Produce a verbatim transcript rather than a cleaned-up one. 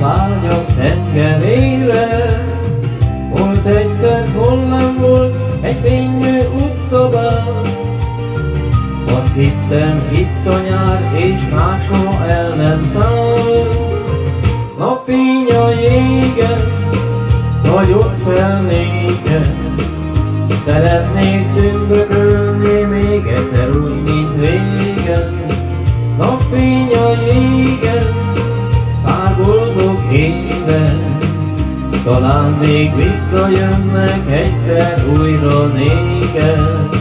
vágyam tengerére. Volt egyszer, hol nem volt egy fényű utcabár. Azt hittem, itt a nyár, és máshol el nem száll. Napfény a jégen, nagyobb felnéken. Szeretnék tündökölni még egyszer úgy, mint régen. Napfény a jégen, pár boldog éven. Talán még visszajönnek egyszer újra nékem.